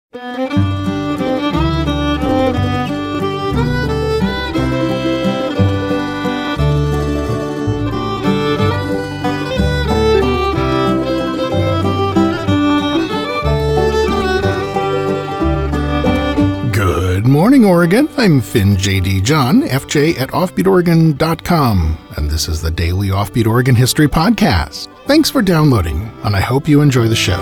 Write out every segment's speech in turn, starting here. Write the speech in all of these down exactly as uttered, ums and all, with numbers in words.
Good morning, Oregon. I'm Finn J D. John, F J at offbeat oregon dot com, and this is the Daily Offbeat Oregon History Podcast. Thanks for downloading, and I hope you enjoy the show.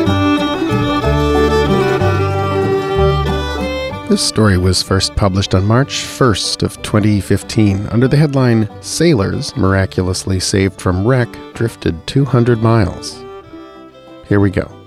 This story was first published on March first of twenty fifteen under the headline, Sailors Miraculously Saved from Wreck Drifted two hundred miles. Here we go.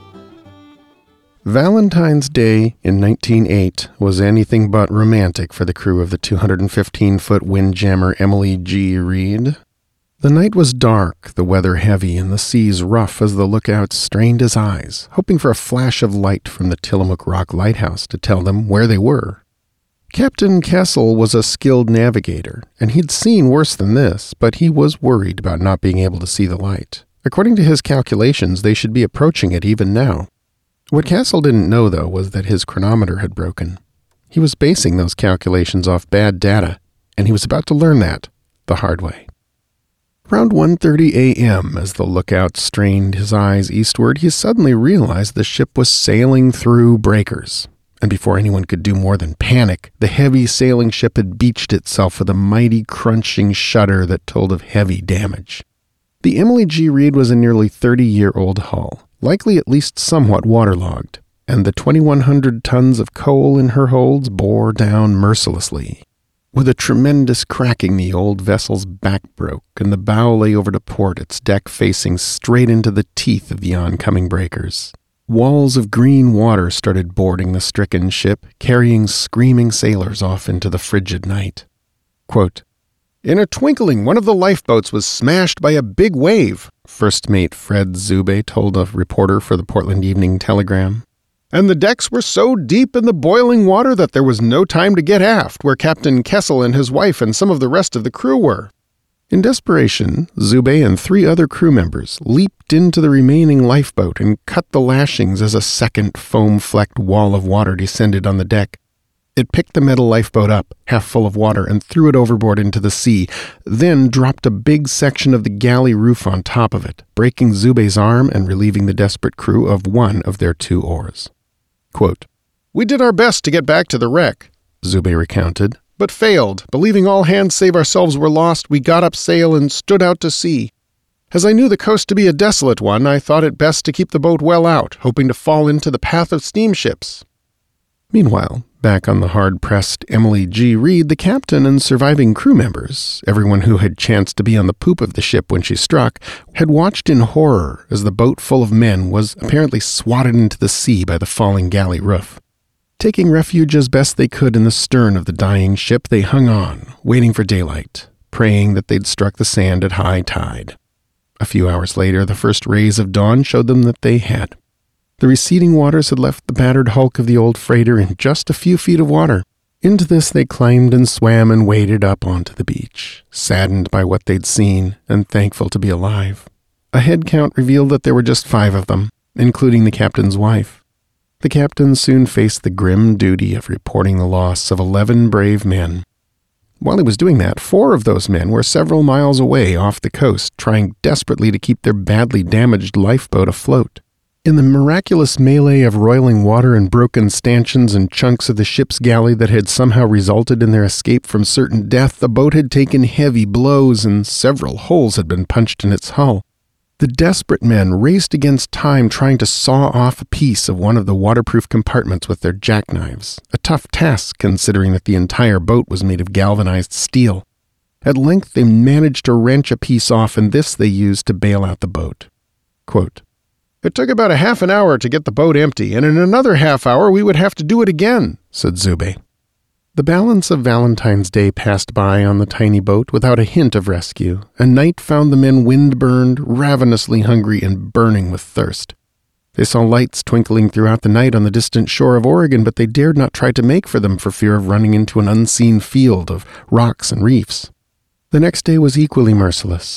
Valentine's Day in nineteen oh eight was anything but romantic for the crew of the two hundred fifteen foot windjammer Emily G. Reid. The night was dark, the weather heavy, and the seas rough as the lookout strained his eyes, hoping for a flash of light from the Tillamook Rock Lighthouse to tell them where they were. Captain Kessel was a skilled navigator, and he'd seen worse than this, but he was worried about not being able to see the light. According to his calculations, they should be approaching it even now. What Castle didn't know, though, was that his chronometer had broken. He was basing those calculations off bad data, and he was about to learn that the hard way. Around one thirty a.m., as the lookout strained his eyes eastward, he suddenly realized the ship was sailing through breakers. And before anyone could do more than panic, the heavy sailing ship had beached itself with a mighty crunching shudder that told of heavy damage. The Emily G. Reid was a nearly thirty-year-old hull, likely at least somewhat waterlogged, and the twenty-one hundred tons of coal in her holds bore down mercilessly. With a tremendous cracking, the old vessel's back broke, and the bow lay over to port, its deck facing straight into the teeth of the oncoming breakers. Walls of green water started boarding the stricken ship, carrying screaming sailors off into the frigid night. Quote, "In a twinkling, one of the lifeboats was smashed by a big wave," First Mate Fred Zube told a reporter for the Portland Evening Telegram. "And the decks were so deep in the boiling water that there was no time to get aft, where Captain Kessel and his wife and some of the rest of the crew were." In desperation, Zube and three other crew members leaped into the remaining lifeboat and cut the lashings as a second foam-flecked wall of water descended on the deck. It picked the metal lifeboat up, half full of water, and threw it overboard into the sea, then dropped a big section of the galley roof on top of it, breaking Zube's arm and relieving the desperate crew of one of their two oars. Quote, "We did our best to get back to the wreck," Zube recounted, "but failed. Believing all hands save ourselves were lost, we got up sail and stood out to sea. As I knew the coast to be a desolate one, I thought it best to keep the boat well out, hoping to fall into the path of steamships." Meanwhile, back on the hard-pressed Emily G. Reid, the captain and surviving crew members, everyone who had chanced to be on the poop of the ship when she struck, had watched in horror as the boat full of men was apparently swatted into the sea by the falling galley roof. Taking refuge as best they could in the stern of the dying ship, they hung on, waiting for daylight, praying that they'd struck the sand at high tide. A few hours later, the first rays of dawn showed them that they had. The receding waters had left the battered hulk of the old freighter in just a few feet of water. Into this they climbed and swam and waded up onto the beach, saddened by what they'd seen and thankful to be alive. A head count revealed that there were just five of them, including the captain's wife. The captain soon faced the grim duty of reporting the loss of eleven brave men. While he was doing that, four of those men were several miles away off the coast, trying desperately to keep their badly damaged lifeboat afloat. In the miraculous melee of roiling water and broken stanchions and chunks of the ship's galley that had somehow resulted in their escape from certain death, the boat had taken heavy blows and several holes had been punched in its hull. The desperate men raced against time, trying to saw off a piece of one of the waterproof compartments with their jackknives, a tough task considering that the entire boat was made of galvanized steel. At length they managed to wrench a piece off, and this they used to bail out the boat. Quote, "It took about a half an hour to get the boat empty, and in another half hour we would have to do it again," said Zube. The balance of Valentine's Day passed by on the tiny boat without a hint of rescue, and night found the men wind-burned, ravenously hungry, and burning with thirst. They saw lights twinkling throughout the night on the distant shore of Oregon, but they dared not try to make for them for fear of running into an unseen field of rocks and reefs. The next day was equally merciless.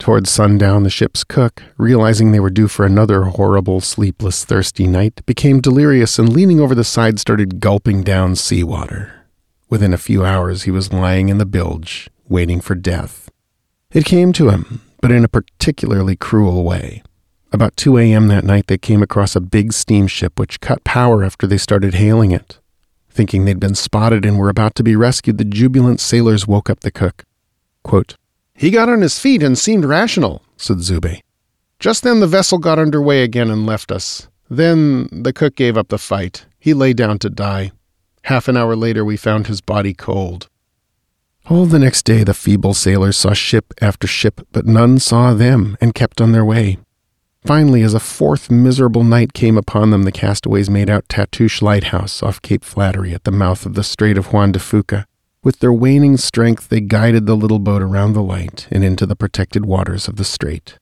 Towards sundown, the ship's cook, realizing they were due for another horrible, sleepless, thirsty night, became delirious and leaning over the side started gulping down seawater. Within a few hours, he was lying in the bilge, waiting for death. It came to him, but in a particularly cruel way. About two a.m. that night, they came across a big steamship which cut power after they started hailing it. Thinking they'd been spotted and were about to be rescued, the jubilant sailors woke up the cook. Quote, "He got on his feet and seemed rational," said Zube. "Just then the vessel got under way again and left us. Then the cook gave up the fight. He lay down to die. Half an hour later we found his body cold." All the next day the feeble sailors saw ship after ship, but none saw them and kept on their way. Finally, as a fourth miserable night came upon them, the castaways made out Tatoosh Lighthouse off Cape Flattery at the mouth of the Strait of Juan de Fuca. With their waning strength, they guided the little boat around the light and into the protected waters of the strait.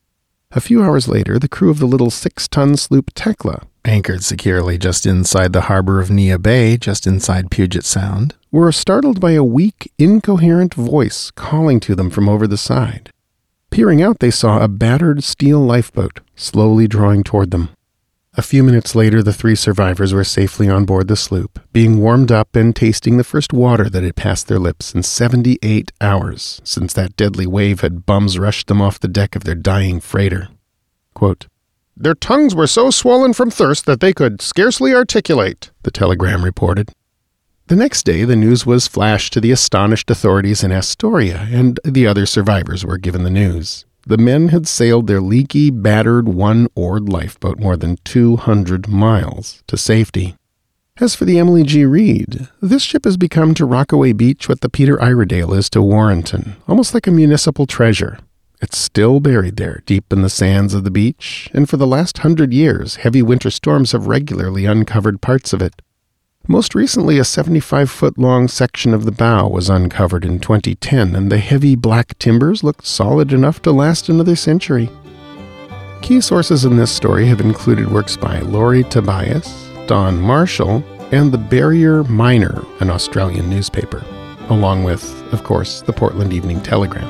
A few hours later, the crew of the little six-ton sloop Tekla, anchored securely just inside the harbor of Nia Bay, just inside Puget Sound, were startled by a weak, incoherent voice calling to them from over the side. Peering out, they saw a battered steel lifeboat slowly drawing toward them. A few minutes later, the three survivors were safely on board the sloop, being warmed up and tasting the first water that had passed their lips in seventy-eight hours since that deadly wave had bums rushed them off the deck of their dying freighter. Quote, "Their tongues were so swollen from thirst that they could scarcely articulate," the telegram reported. The next day, the news was flashed to the astonished authorities in Astoria, and the other survivors were given the news. The men had sailed their leaky, battered, one-oared lifeboat more than two hundred miles to safety. As for the Emily G. Reid, this ship has become to Rockaway Beach what the Peter Iredale is to Warrenton, almost like a municipal treasure. It's still buried there, deep in the sands of the beach, and for the last hundred years, heavy winter storms have regularly uncovered parts of it. Most recently, a seventy-five-foot-long section of the bow was uncovered in twenty ten, and the heavy black timbers looked solid enough to last another century. Key sources in this story have included works by Laurie Tobias, Don Marshall, and the Barrier Miner, an Australian newspaper, along with, of course, the Portland Evening Telegram.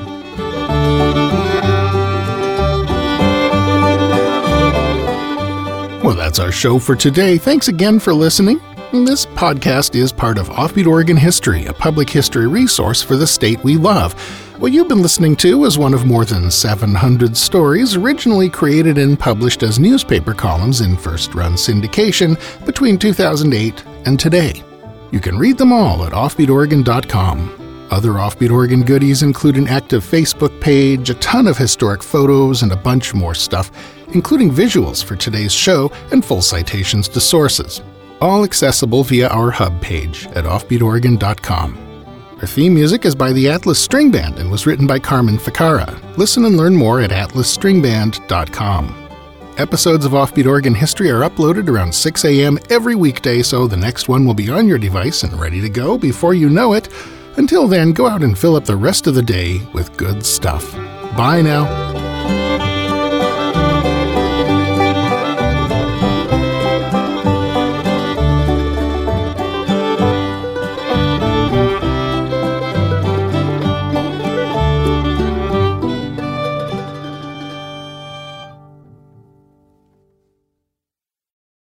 Well, that's our show for today. Thanks again for listening. This podcast is part of Offbeat Oregon History, a public history resource for the state we love. What you've been listening to is one of more than seven hundred stories originally created and published as newspaper columns in first-run syndication between two thousand eight and today. You can read them all at offbeat oregon dot com. Other Offbeat Oregon goodies include an active Facebook page, a ton of historic photos, and a bunch more stuff, including visuals for today's show and full citations to sources. All accessible via our hub page at offbeat oregon dot com. Our theme music is by the Atlas String Band and was written by Carmen Ficara. Listen and learn more at atlas string band dot com. Episodes of Offbeat Oregon History are uploaded around six a.m. every weekday, so the next one will be on your device and ready to go before you know it. Until then, go out and fill up the rest of the day with good stuff. Bye now.